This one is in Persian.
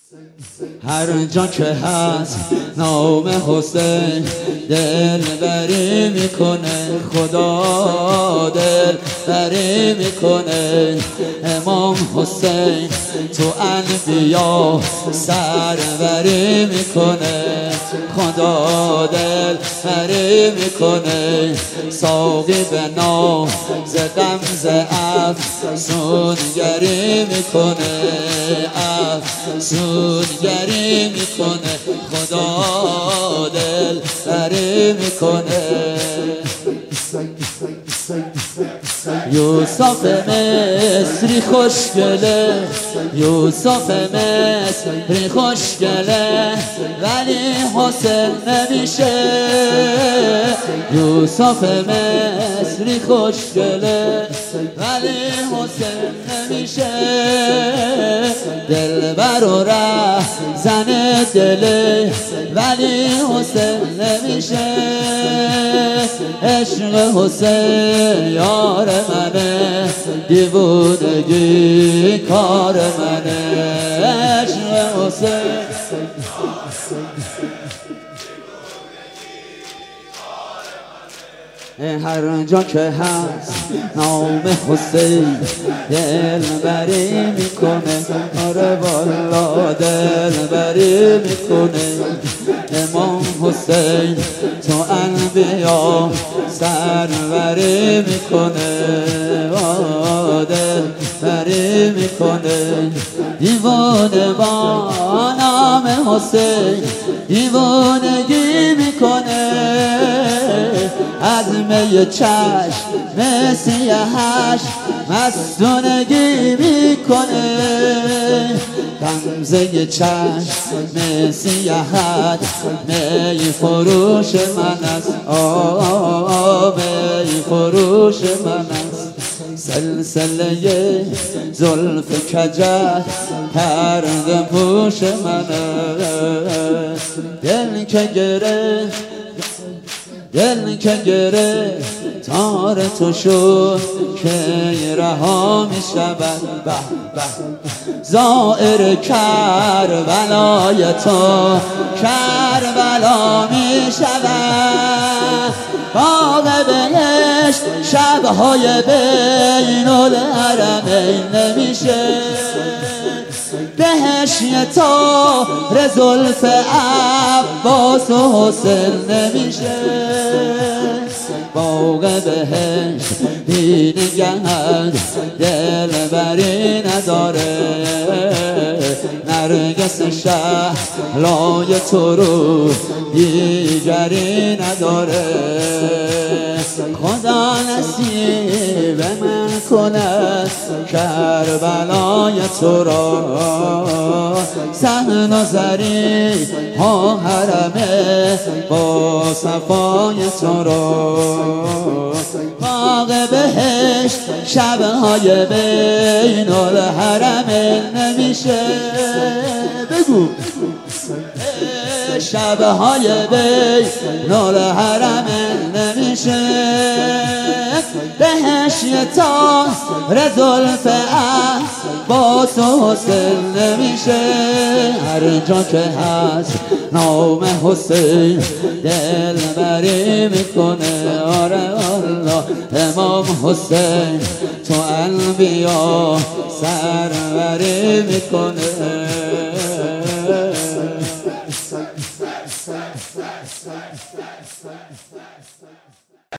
هر جا که هست نام حسین دل بری میکنه، خدا دل بری میکنه. امام حسین تو انبیا سروری میکنه، خدا دل بری میکنه. ساقی به نام ز غمزه افسونگری میکنه، افسونگری میکنه، خدا دل بری میکنه. یوسف مصری خوشگله، یوسف مصری خوشگله، ولی حسین نمیشه. یوسف مصری خوشگله ولی حسین نمیشه. دلبر و ره زن دله ولی حسین نمیشه. عشق حسین یار منه، دیوونگی کار منه. عشق حسین هر جا که هست نام حسین دل بری میکنه. آره والا دل بری میکنه. امام حسین تو انبیا سروری میکنه، دل بری میکنه. دیوانه با نام حسین دیوانگی میکنه. از می چشم سیاهش مستونگی میکنه. غمزه چشم سیاهت می فروش من است، می فروش من است. سلسله زلف کجت پرده پوش من است. دل که گره دل که گره تار تو شد که رها می شود. زائر کربلای تو کربلا می شود. باغ بهشت شبهای بین الحرمین نمیشه. بهش یه تار زلف عباس و حسین نمیشه. باغ بهشت بی نگهت دل بری نداره. نرگس شهلای تو رو دیگری نداره. خدا نصیب من کند کربلای تو را. صحن و زری ها حرمه با صفای تو را. باغ بهشت شبهای بین الحرمین نمیشه. بگو شبهای بین الحرمین نمیشه. بهش یه تار زلف عباس و حسین نمیشه. هر جا که هست نام حسین دل بری میکنه. آره الله امام حسین تو انبیا سروری میکنه.